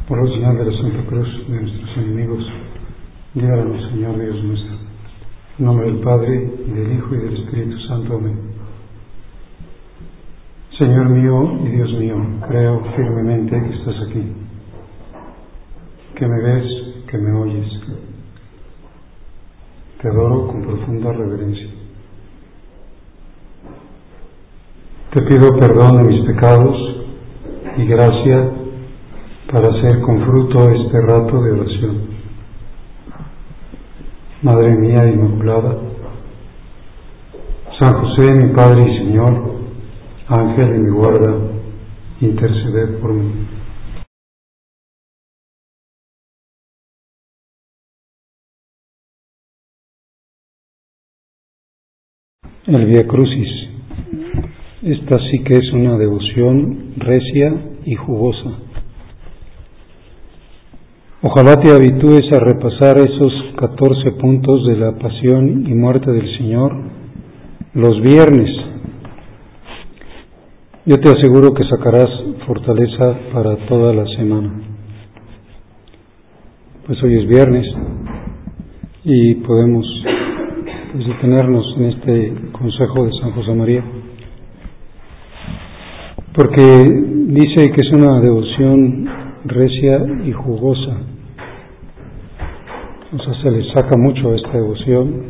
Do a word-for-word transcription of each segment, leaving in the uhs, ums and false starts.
Por la señal de la Santa Cruz de nuestros enemigos, líbranos, Señor Dios nuestro. En nombre del Padre, y del Hijo, y del Espíritu Santo. Amén. Señor mío y Dios mío, creo firmemente que estás aquí, que me ves, que me oyes. Te adoro con profunda reverencia. Te pido perdón de mis pecados y gracia para hacer con fruto este rato de oración. Madre mía Inmaculada, San José, mi Padre y Señor, Ángel de mi guarda, interceded por mí. El Vía Crucis. Esta sí que es una devoción recia y jugosa. Ojalá te habitúes a repasar esos catorce puntos de la pasión y muerte del Señor los viernes. Yo te aseguro que sacarás fortaleza para toda la semana. Pues hoy es viernes y podemos pues, detenernos en este consejo de San José María, porque dice que es una devoción recia y jugosa. O sea, se le saca mucho a esta devoción.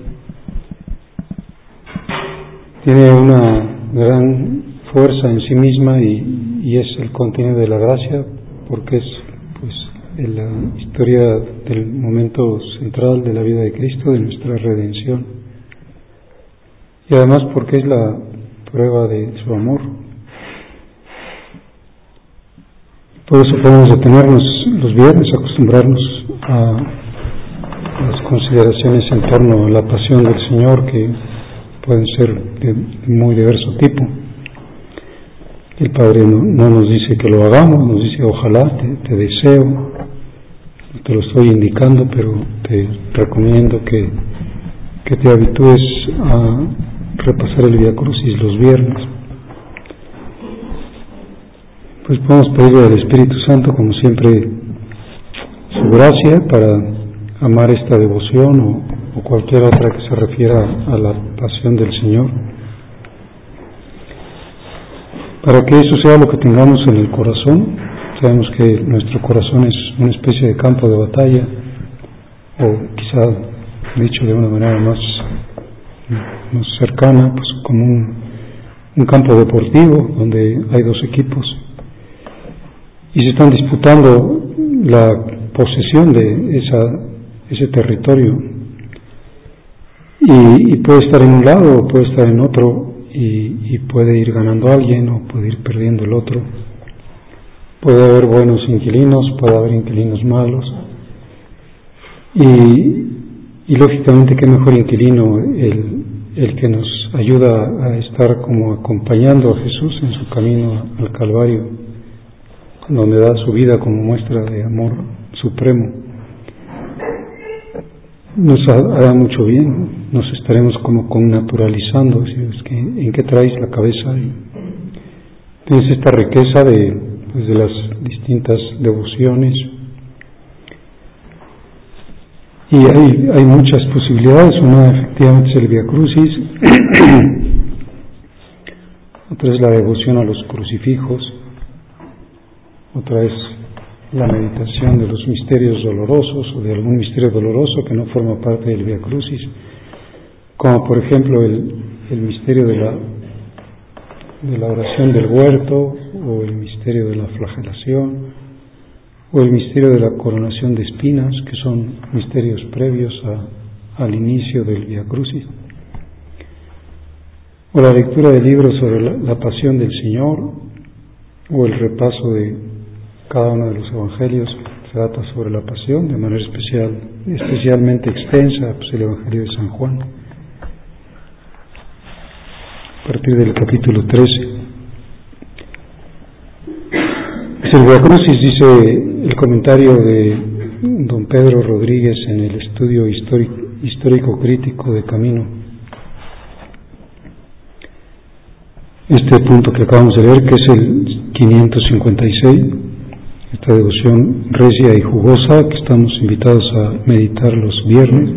Tiene una gran fuerza en sí misma y, y es el contenido de la gracia, porque es pues en la historia del momento central de la vida de Cristo, de nuestra redención, y además porque es la prueba de su amor. Por eso podemos detenernos los viernes, acostumbrarnos a las consideraciones en torno a la pasión del Señor, que pueden ser de muy diverso tipo. El Padre no, no nos dice que lo hagamos, nos dice ojalá, te, te deseo, te lo estoy indicando, pero te recomiendo que, que te habitúes a repasar el Vía Crucis los viernes. Pues podemos pedirle al Espíritu Santo, como siempre, su gracia para amar esta devoción o, o cualquier otra que se refiera a la pasión del Señor, para que eso sea lo que tengamos en el corazón. Sabemos que nuestro corazón es una especie de campo de batalla, o quizá dicho de una manera más, más cercana, pues como un, un campo deportivo donde hay dos equipos y se están disputando la posesión de esa, ese territorio, y, y puede estar en un lado o puede estar en otro, y, y puede ir ganando alguien o puede ir perdiendo el otro. Puede haber buenos inquilinos, puede haber inquilinos malos, y, y lógicamente qué mejor inquilino el, el que nos ayuda a estar como acompañando a Jesús en su camino al Calvario, donde da su vida como muestra de amor supremo. Nos hará mucho bien, nos estaremos como connaturalizando, ¿sí? Es que, ¿en qué traes la cabeza? Y tienes esta riqueza de, pues, de las distintas devociones, y hay, hay muchas posibilidades. Una efectivamente es el Vía Crucis, otra es la devoción a los crucifijos, otra es la meditación de los misterios dolorosos o de algún misterio doloroso que no forma parte del Vía Crucis, como por ejemplo el, el misterio de la, de la oración del huerto, o el misterio de la flagelación, o el misterio de la coronación de espinas, que son misterios previos a, al inicio del Vía Crucis, o la lectura de libros sobre la, la pasión del Señor, o el repaso de cada uno de los evangelios que trata sobre la pasión de manera especial, especialmente extensa, pues el Evangelio de San Juan, a partir del capítulo trece. Es el Vía Crucis, dice el comentario de don Pedro Rodríguez en el estudio histórico, histórico crítico de Camino. Este punto que acabamos de leer, que es el quinientos cincuenta y seis, esta devoción recia y jugosa que estamos invitados a meditar los viernes.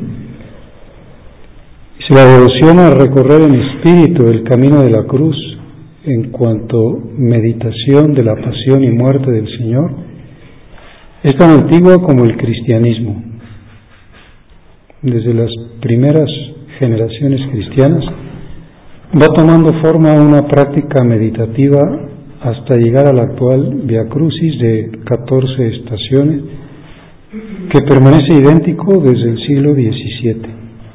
Si la devoción a recorrer en espíritu el camino de la cruz en cuanto meditación de la pasión y muerte del Señor es tan antigua como el cristianismo. Desde las primeras generaciones cristianas va tomando forma una práctica meditativa hasta llegar al actual Via Crucis de catorce estaciones que permanece idéntico desde el siglo diecisiete.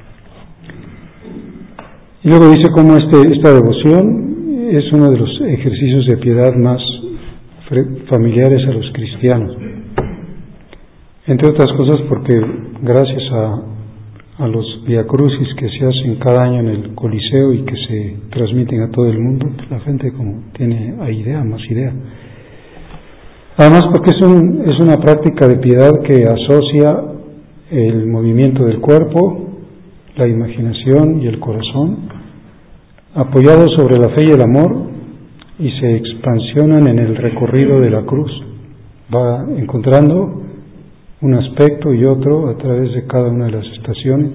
Y luego dice cómo este, esta devoción es uno de los ejercicios de piedad más familiares a los cristianos, entre otras cosas porque gracias a a los Via Crucis que se hacen cada año en el Coliseo y que se transmiten a todo el mundo, pues la gente como tiene idea, más idea. Además porque es, un, es una práctica de piedad que asocia el movimiento del cuerpo, la imaginación y el corazón, apoyados sobre la fe y el amor, y se expansionan en el recorrido de la cruz. Va encontrando un aspecto y otro a través de cada una de las estaciones,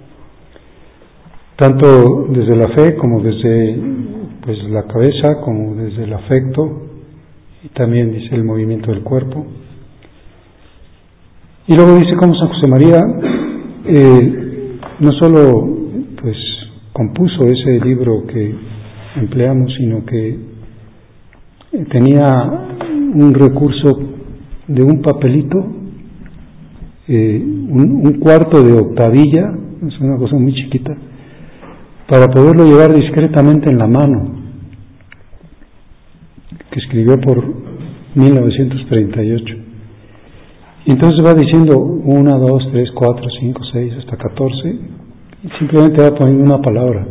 tanto desde la fe como desde pues la cabeza, como desde el afecto, y también dice el movimiento del cuerpo. Y luego dice cómo San José María eh, no solo pues compuso ese libro que empleamos, sino que tenía un recurso de un papelito, Eh, un, un cuarto de octavilla, es una cosa muy chiquita, para poderlo llevar discretamente en la mano, que escribió por mil novecientos treinta y ocho. Y entonces va diciendo uno, dos, tres, cuatro, cinco, seis, hasta catorce, y simplemente va poniendo una palabra.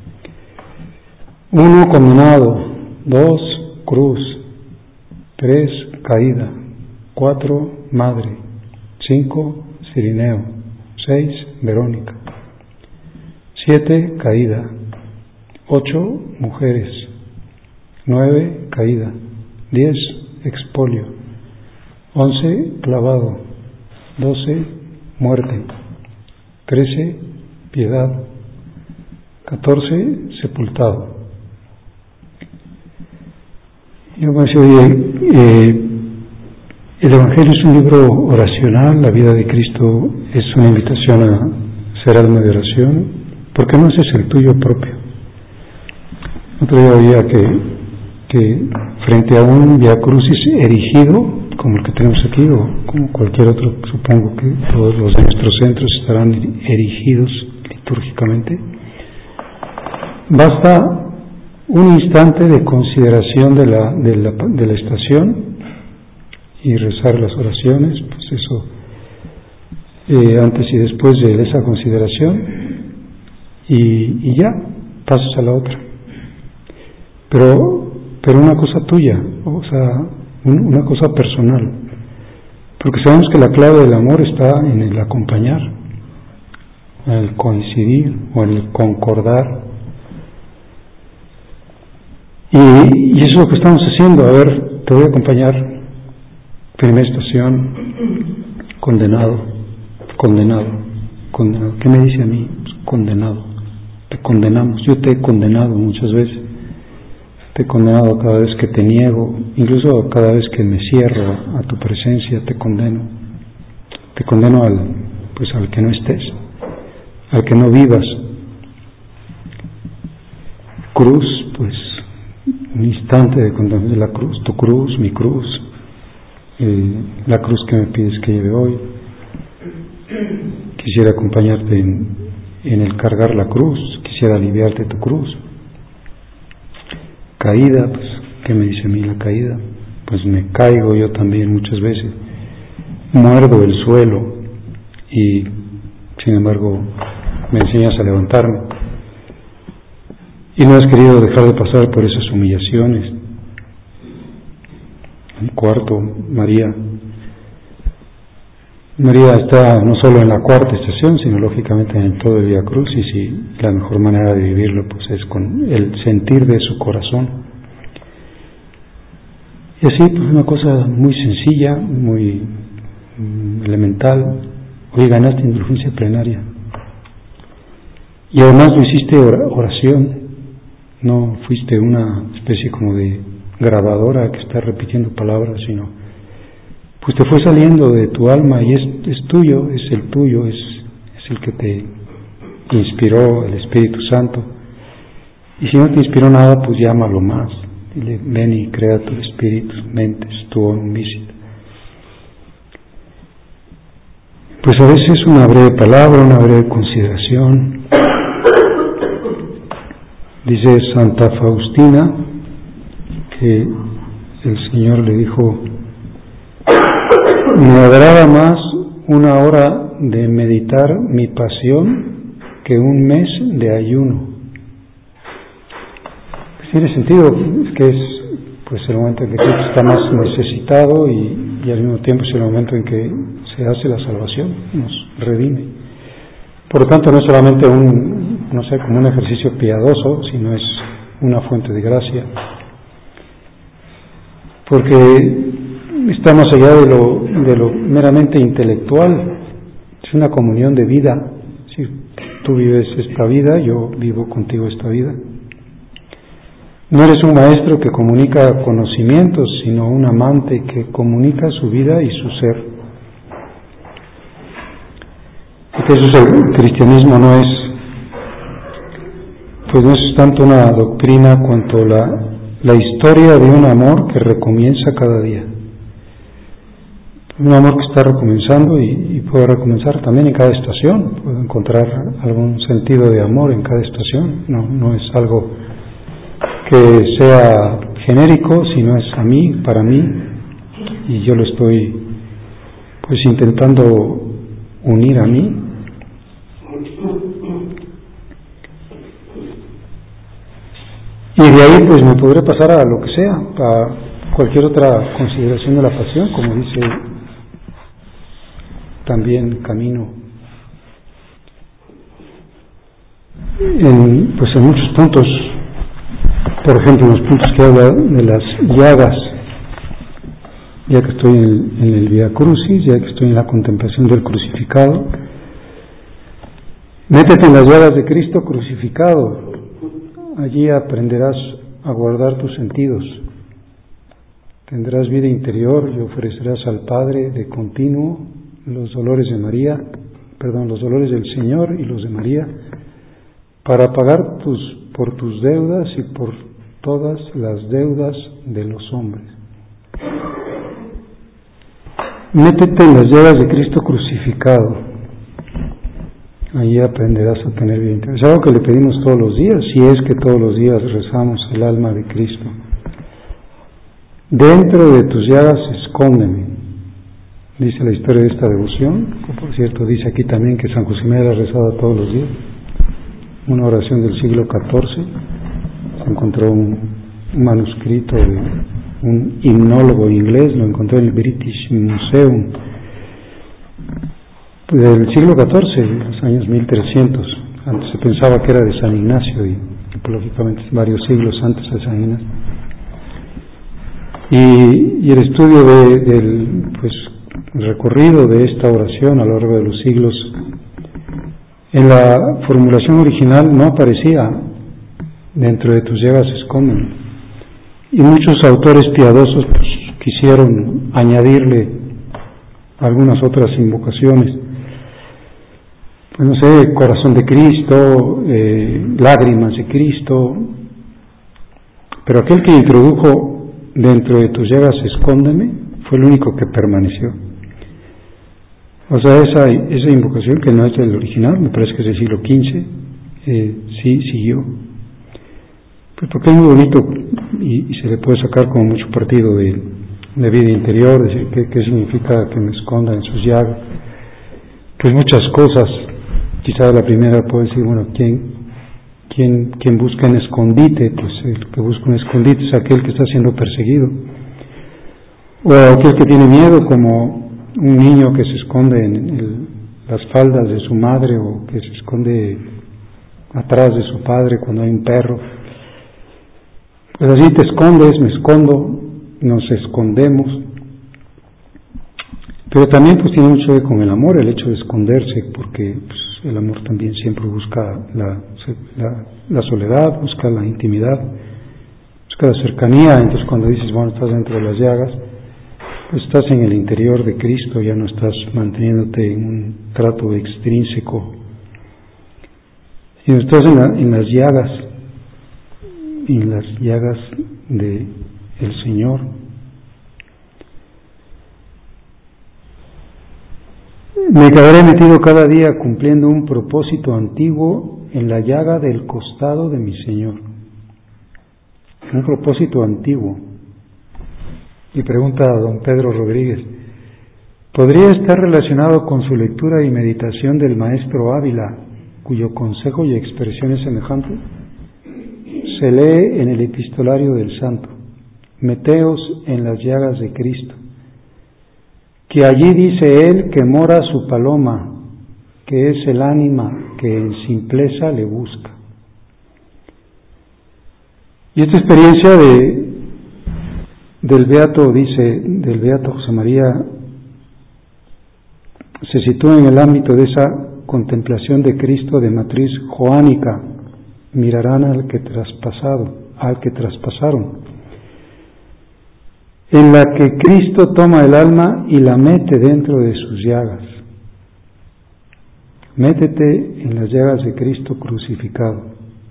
Uno, condenado. Dos, cruz. Tres, caída. Cuatro, madre. Cinco, Cirineo. Seis, Verónica. Siete, caída. Ocho, mujeres. Nueve, caída. Diez, expolio. Once, clavado. Doce, muerte. Trece, piedad. Catorce, sepultado. Yo me decía, oye, eh, el Evangelio es un libro oracional, la vida de Cristo es una invitación a ser alma de oración, ¿por qué no haces el tuyo propio? Otro día oía que, que frente a un Via Crucis erigido, como el que tenemos aquí, o como cualquier otro, supongo que todos los de nuestros centros estarán erigidos litúrgicamente, basta un instante de consideración de la, de la, de la estación y rezar las oraciones, pues eso, eh, antes y después de esa consideración, y, y ya, pasas a la otra. Pero, pero una cosa tuya, o sea, un, una cosa personal, porque sabemos que la clave del amor está en el acompañar, en el coincidir o en el concordar. Y, y eso es lo que estamos haciendo. A ver, te voy a acompañar. Primera estación, condenado, condenado, condenado. ¿Qué me dice a mí? Pues, condenado. Te condenamos. Yo te he condenado muchas veces. Te he condenado cada vez que te niego, incluso cada vez que me cierro a tu presencia, te condeno. Te condeno al, pues al que no estés, al que no vivas. Cruz, pues un instante de condenación de la cruz, tu cruz, mi cruz. Eh, la cruz que me pides que lleve hoy. Quisiera acompañarte en, en el cargar la cruz, quisiera aliviarte tu cruz. Caída, pues, ¿qué me dice a mí la caída? Pues me caigo yo también muchas veces, muerdo el suelo y sin embargo me enseñas a levantarme. Y no has querido dejar de pasar por esas humillaciones. El cuarto, María. María está no solo en la cuarta estación, sino lógicamente en todo el Via Crucis, y la mejor manera de vivirlo pues es con el sentir de su corazón. Y así, pues una cosa muy sencilla, muy mm, elemental. Hoy ganaste indulgencia plenaria. Y además no hiciste oración, no fuiste una especie como de grabadora que está repitiendo palabras, sino pues te fue saliendo de tu alma y es, es tuyo, es el tuyo, es, es el que te inspiró el Espíritu Santo. Y si no te inspiró nada, pues llámalo más. Dile, ven y crea tu espíritu, mentes, tu own visit. Pues a veces una breve palabra, una breve consideración. Dice Santa Faustina que el Señor le dijo: me agrada más una hora de meditar mi pasión que un mes de ayuno. Pues tiene sentido, es que es pues el momento en que Cristo está más necesitado y, y al mismo tiempo es el momento en que se hace la salvación, nos redime. Por lo tanto, no es solamente un, no sé, como un ejercicio piadoso, sino es una fuente de gracia, porque está más allá de lo, de lo meramente intelectual. Es una comunión de vida. Si tú vives esta vida, yo vivo contigo esta vida. No eres un maestro que comunica conocimientos, sino un amante que comunica su vida y su ser. Entonces el cristianismo no es, pues no es tanto una doctrina cuanto la, la historia de un amor que recomienza cada día. Un amor que está recomenzando y, y puede recomenzar también en cada estación. Puedo encontrar algún sentido de amor en cada estación. No, no es algo que sea genérico, sino es a mí, para mí, y yo lo estoy pues intentando unir a mí. Y de ahí pues me podré pasar a lo que sea, a cualquier otra consideración de la pasión, como dice también Camino, en, pues en muchos puntos, por ejemplo en los puntos que habla de las llagas, ya que estoy en el, en el Via Crucis, ya que estoy en la contemplación del crucificado, métete en las llagas de Cristo crucificado, allí aprenderás a guardar tus sentidos, tendrás vida interior y ofrecerás al Padre de continuo los dolores de María, perdón, los dolores del Señor y los de María, para pagar tus, por tus deudas y por todas las deudas de los hombres. Métete en las llagas de Cristo crucificado, allí aprenderás a tener vida interior. Es algo que le pedimos todos los días, si es que todos los días rezamos el alma de Cristo. Dentro de tus llagas escóndeme, dice la historia de esta devoción, que por cierto dice aquí también que San José María la rezaba todos los días, una oración del siglo catorce, se encontró un, un manuscrito de un himnólogo inglés, lo encontró en el British Museum, del siglo catorce, los años mil trescientos, antes se pensaba que era de San Ignacio, y, y lógicamente varios siglos antes de San Ignacio. Y, y el estudio de, del pues, recorrido de esta oración a lo largo de los siglos, en la formulación original no aparecía dentro de tus llagas esconden, y muchos autores piadosos pues, quisieron añadirle algunas otras invocaciones, pues no sé, corazón de Cristo, eh, lágrimas de Cristo, pero aquel que introdujo dentro de tus llagas escóndeme fue el único que permaneció. O sea, esa, esa invocación, que no es del original, me parece que es del siglo quince, eh, sí siguió. Pues porque es muy bonito y, y se le puede sacar como mucho partido de, de vida interior, decir qué, qué significa que me esconda en sus llagas. Pues muchas cosas. Quizá la primera puede decir, bueno, ¿quién, quién, quién busca en escondite? Pues el que busca en escondite es aquel que está siendo perseguido. O aquel que tiene miedo, como un niño que se esconde en el, las faldas de su madre, o que se esconde atrás de su padre cuando hay un perro. Pues así te escondes, me escondo, nos escondemos, pero también pues tiene mucho que ver con el amor, el hecho de esconderse, porque pues, el amor también siempre busca la, la, la soledad, busca la intimidad, busca la cercanía. Entonces cuando dices, bueno, estás dentro de las llagas, pues estás en el interior de Cristo, ya no estás manteniéndote en un trato extrínseco, sino estás en, la, en las llagas, en las llagas de el Señor. Me quedaré metido cada día cumpliendo un propósito antiguo en la llaga del costado de mi Señor. Un propósito antiguo. Y pregunta a don Pedro Rodríguez, ¿podría estar relacionado con su lectura y meditación del maestro Ávila, cuyo consejo y expresión es semejante? Se lee en el epistolario del santo: meteos en las llagas de Cristo, que allí dice él que mora su paloma, que es el ánima que en simpleza le busca. Y esta experiencia de, del Beato, dice, del Beato José María, se sitúa en el ámbito de esa contemplación de Cristo de matriz joánica: mirarán al que traspasado, al que traspasaron, en la que Cristo toma el alma y la mete dentro de sus llagas. Métete en las llagas de Cristo crucificado.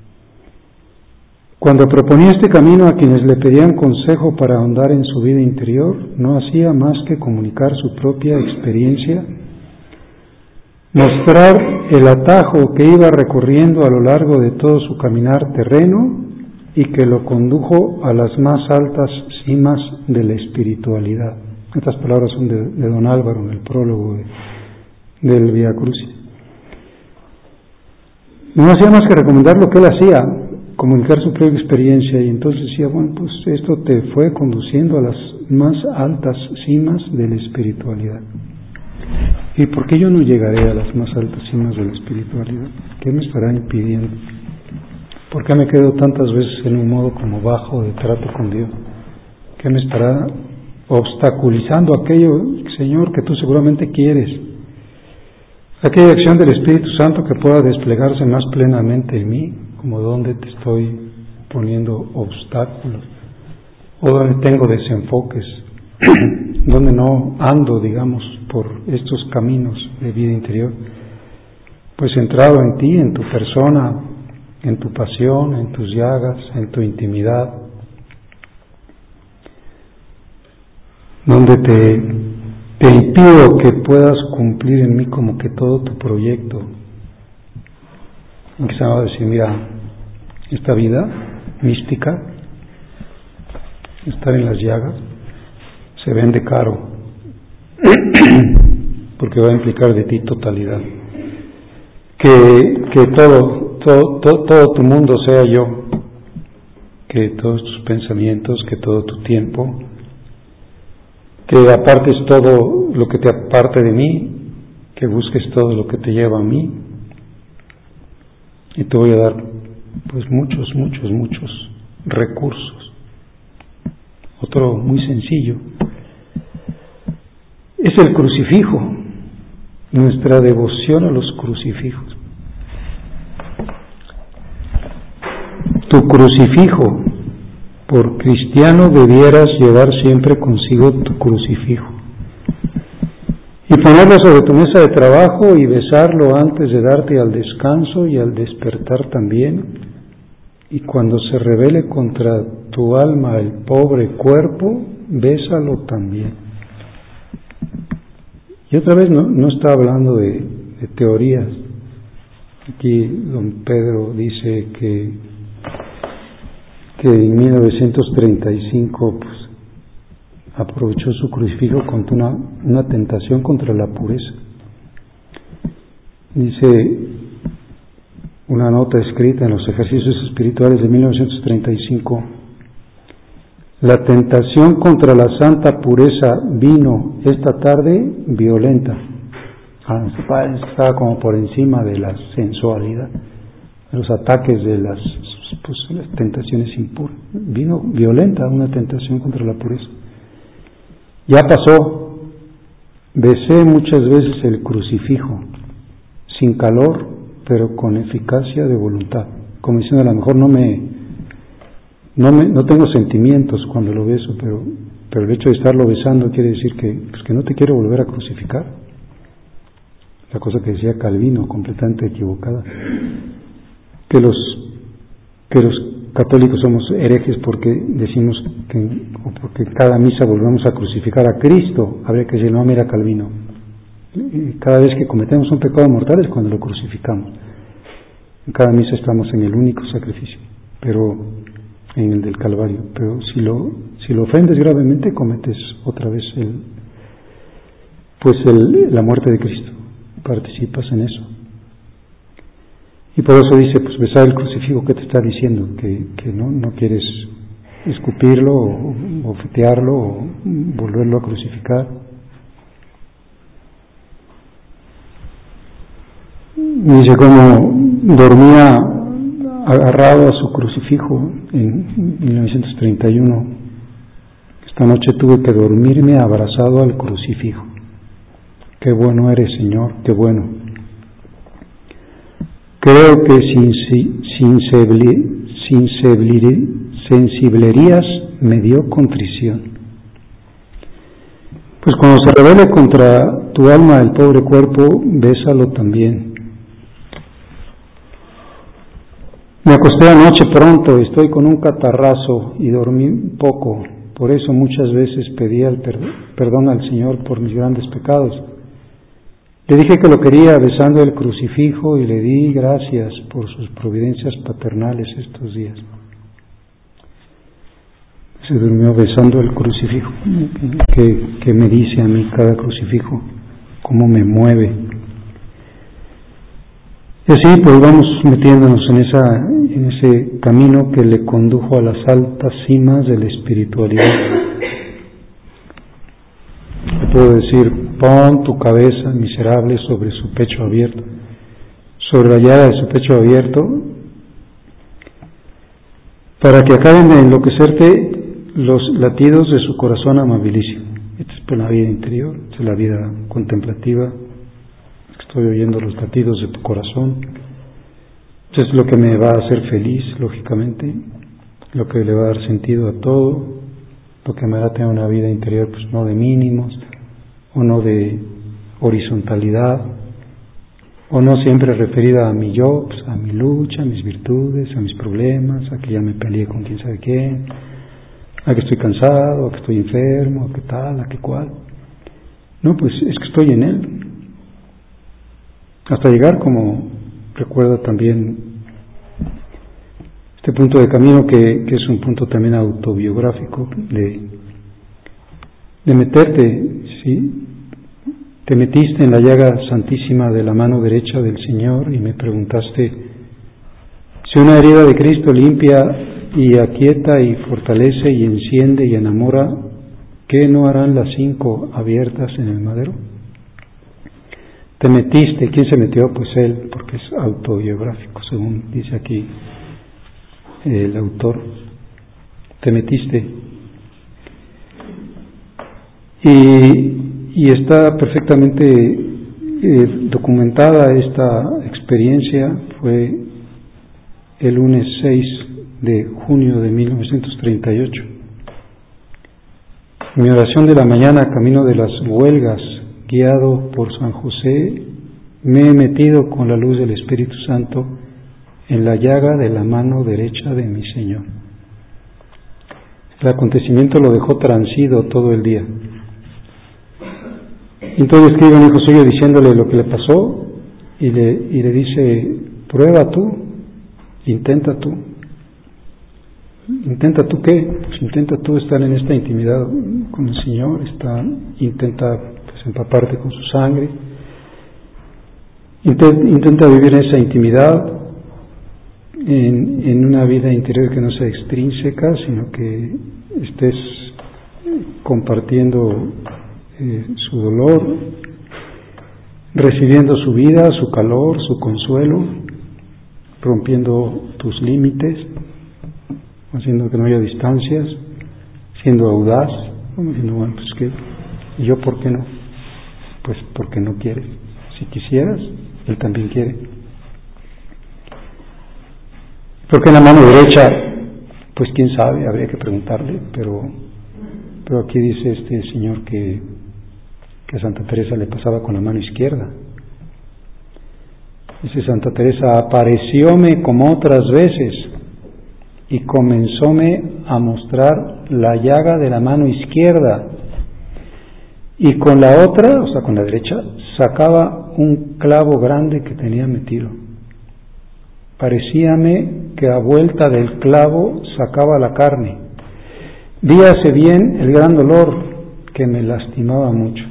Cuando proponía este camino a quienes le pedían consejo para ahondar en su vida interior, no hacía más que comunicar su propia experiencia, mostrar el atajo que iba recorriendo a lo largo de todo su caminar terreno y que lo condujo a las más altas cimas de la espiritualidad. Estas palabras son de, de don Álvaro en el prólogo de, del Vía Crucis. No hacía más que recomendar lo que él hacía, comunicar su propia experiencia, y entonces decía, bueno, pues esto te fue conduciendo a las más altas cimas de la espiritualidad. ¿Y por qué yo no llegaré a las más altas cimas de la espiritualidad? ¿Qué me estará impidiendo? ¿Por qué me quedo tantas veces en un modo como bajo de trato con Dios? ¿Qué me estará obstaculizando aquello, Señor, que tú seguramente quieres? Aquella acción del Espíritu Santo que pueda desplegarse más plenamente en mí, como donde te estoy poniendo obstáculos, o donde tengo desenfoques, donde no ando, digamos, por estos caminos de vida interior, pues centrado en ti, en tu persona, en tu pasión, en tus llagas, en tu intimidad, donde te, te impido que puedas cumplir en mí como que todo tu proyecto. Y que se va a decir, mira, esta vida mística, estar en las llagas, se vende caro, porque va a implicar de ti totalidad. Que, que todo, todo, todo, todo tu mundo sea yo, que todos tus pensamientos, que todo tu tiempo, que apartes todo lo que te aparte de mí, que busques todo lo que te lleva a mí, y te voy a dar pues muchos, muchos, muchos recursos. Otro muy sencillo es el crucifijo, nuestra devoción a los crucifijos. Tu crucifijo, por cristiano debieras llevar siempre consigo tu crucifijo y ponerlo sobre tu mesa de trabajo y besarlo antes de darte al descanso y al despertar también, y cuando se revele contra tu alma el pobre cuerpo, bésalo también. Y otra vez no, no está hablando de, de teorías. Aquí don Pedro dice que, que en mil novecientos treinta y cinco pues, aprovechó su crucifijo contra una, una tentación contra la pureza. Dice una nota escrita en los ejercicios espirituales de mil novecientos treinta y cinco: la tentación contra la santa pureza vino esta tarde violenta. Ah, estaba como por encima de la sensualidad, de los ataques de las, pues, las tentaciones impuras. Vino violenta una tentación contra la pureza. Ya pasó, besé muchas veces el crucifijo, sin calor, pero con eficacia de voluntad, como diciendo, a lo mejor no me, no me, no tengo sentimientos cuando lo beso, pero, pero el hecho de estarlo besando quiere decir que, pues que no te quiero volver a crucificar. La cosa que decía Calvino, completamente equivocada, que los, que los católicos somos herejes porque decimos que, o porque cada misa volvemos a crucificar a Cristo. Habría que decir, no, mira Calvino, cada vez que cometemos un pecado mortal es cuando lo crucificamos. En cada misa estamos en el único sacrificio, pero en el del Calvario. Pero si lo, si lo ofendes gravemente, cometes otra vez el, pues el, la muerte de Cristo. Participas en eso. Y por eso dice, pues besar el crucifijo, ¿qué te está diciendo? Que, que no, no quieres escupirlo o bofetearlo o volverlo a crucificar. Dice cómo dormía agarrado a su crucifijo en mil novecientos treinta y uno. Esta noche tuve que dormirme abrazado al crucifijo. Qué bueno eres, Señor, qué bueno. Creo que sin, sin, sin sensiblerías me dio contrición. Pues cuando se revele contra tu alma el pobre cuerpo, bésalo también. Me acosté anoche pronto, estoy con un catarrazo y dormí poco, por eso muchas veces pedí el perdón al Señor por mis grandes pecados. Le dije que lo quería besando el crucifijo y le di gracias por sus providencias paternales estos días. Se durmió besando el crucifijo. ¿Qué, qué me dice a mí cada crucifijo? ¿Cómo me mueve? Y así pues vamos metiéndonos en, esa, en ese camino que le condujo a las altas cimas de la espiritualidad. Le puedo decir, pon tu cabeza miserable sobre su pecho abierto, sobre la llaga de su pecho abierto, para que acaben de enloquecerte los latidos de su corazón amabilísimo. Esta es pues la vida interior, esta es la vida contemplativa. Estoy oyendo los latidos de tu corazón. Esto es lo que me va a hacer feliz, lógicamente, lo que le va a dar sentido a todo, lo que me hará tener una vida interior, pues no de mínimos, o no de horizontalidad, o no siempre referida a mi yo, pues a mi lucha, a mis virtudes, a mis problemas, a que ya me peleé con quién sabe quién, a que estoy cansado, a que estoy enfermo, a que tal, a que cual. No, pues es que estoy en Él. Hasta llegar, como recuerda también este punto de camino, que, que es un punto también autobiográfico, de, de meterte, ¿sí? Te metiste en la llaga santísima de la mano derecha del Señor y me preguntaste si una herida de Cristo limpia y aquieta y fortalece y enciende y enamora, ¿qué no harán las cinco abiertas en el madero? Te metiste. ¿Quién se metió? Pues Él, porque es autobiográfico, según dice aquí el autor. Te metiste. Y Y está perfectamente eh, documentada esta experiencia. Fue el lunes seis de junio de mil novecientos treinta y ocho. Mi oración de la mañana, camino de las huelgas, guiado por San José, me he metido con la luz del Espíritu Santo en la llaga de la mano derecha de mi Señor. El acontecimiento lo dejó transido todo el día. Entonces escribe un hijo suyo diciéndole lo que le pasó y le, y le dice, prueba tú, intenta tú. ¿Intenta tú qué? Pues intenta tú estar en esta intimidad con el Señor, está, intenta pues, empaparte con su sangre, intenta, intenta vivir esa intimidad en, en una vida interior que no sea extrínseca, sino que estés compartiendo Eh, su dolor, recibiendo su vida, su calor, su consuelo, rompiendo tus límites, haciendo que no haya distancias, siendo audaz, como diciendo, bueno, pues que ¿Y yo por qué no? Pues porque no quiere. Si quisieras, Él también quiere. ¿Por qué en la mano derecha? Pues quién sabe, habría que preguntarle, pero, pero aquí dice este señor que, que a Santa Teresa le pasaba con la mano izquierda. Dice Santa Teresa, aparecióme como otras veces y comenzóme a mostrar la llaga de la mano izquierda, y con la otra, o sea con la derecha, sacaba un clavo grande que tenía metido. Parecíame que a vuelta del clavo sacaba la carne. Víase bien el gran dolor que me lastimaba mucho.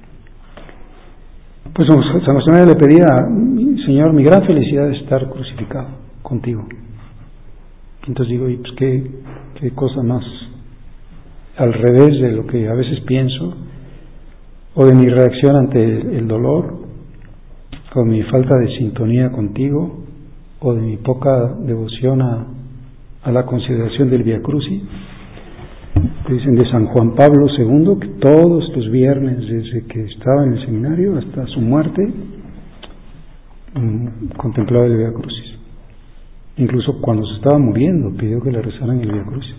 Pues San José María le pedía, Señor, mi gran felicidad es estar crucificado contigo. Entonces digo, y pues qué, qué cosa más al revés de lo que a veces pienso, o de mi reacción ante el dolor, o mi falta de sintonía contigo, o de mi poca devoción a, a la consideración del Vía Crucis. Dicen de San Juan Pablo segundo que todos los viernes desde que estaba en el seminario hasta su muerte mmm, contemplaba el Vía Crucis. Incluso cuando se estaba muriendo pidió que le rezaran el Vía Crucis.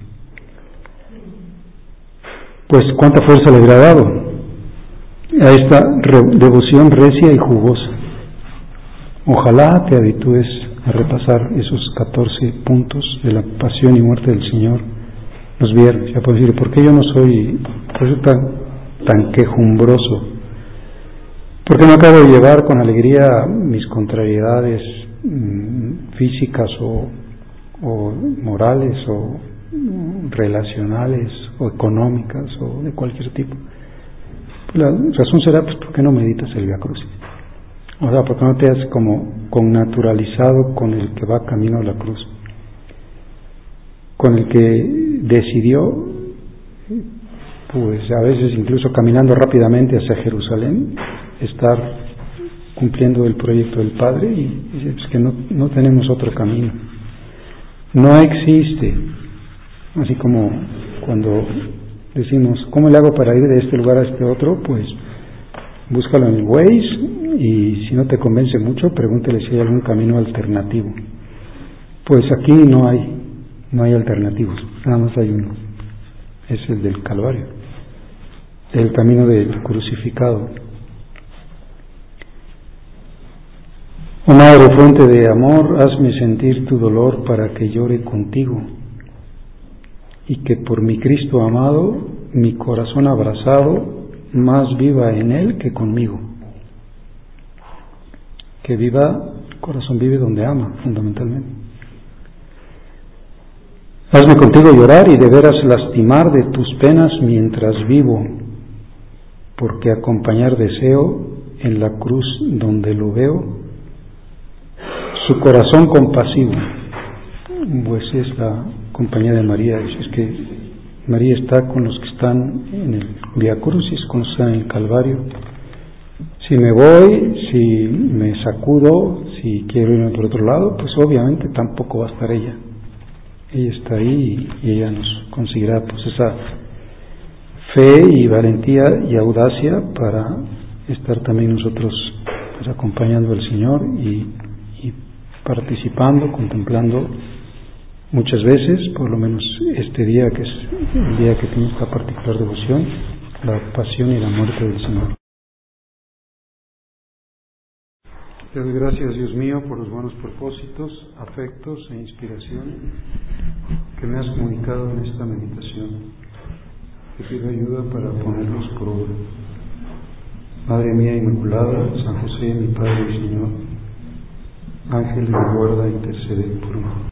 Pues cuánta fuerza le habrá dado a esta re- devoción recia y jugosa. Ojalá te habitúes a repasar esos catorce puntos de la pasión y muerte del Señor los viernes. Ya puedo decir, ¿por qué yo no soy por eso tan, tan quejumbroso? ¿Por qué no acabo de llevar con alegría mis contrariedades mmm, físicas o, o morales o mm, relacionales o económicas o de cualquier tipo? La razón será, pues, ¿por qué no meditas el Vía Crucis? O sea, ¿por qué no te has como connaturalizado con el que va camino a la cruz? Con el que decidió, pues a veces incluso caminando rápidamente hacia Jerusalén, estar cumpliendo el proyecto del Padre, y dice, pues que no, no tenemos otro camino. No existe, así como cuando decimos, ¿cómo le hago para ir de este lugar a este otro? Pues búscalo en el Waze, y si no te convence mucho, pregúntele si hay algún camino alternativo. Pues aquí no hay, no hay alternativos, nada más hay uno, es el del Calvario, el camino del crucificado. Oh Madre, fuente de amor, hazme sentir tu dolor para que llore contigo, y que por mi Cristo amado, mi corazón abrazado, más viva en Él que conmigo. Que viva, el corazón vive donde ama, fundamentalmente. Hazme contigo llorar y de veras lastimar de tus penas mientras vivo, porque acompañar deseo en la cruz donde lo veo, su corazón compasivo. Pues es la compañía de María, es que María está con los que están en el Vía Crucis, con los que están en el Calvario. Si me voy, si me sacudo, si quiero irme por otro lado, pues obviamente tampoco va a estar ella. Ella está ahí y ella nos conseguirá pues esa fe y valentía y audacia para estar también nosotros pues acompañando al Señor y, y participando, contemplando muchas veces, por lo menos este día que es el día que tiene esta particular devoción, la pasión y la muerte del Señor. Te doy gracias, Dios mío, por los buenos propósitos, afectos e inspiración que me has comunicado en esta meditación. Te pido ayuda para ponerlos por obra. Madre mía Inmaculada, San José, mi Padre y Señor, Ángel de mi guarda, intercede por mí.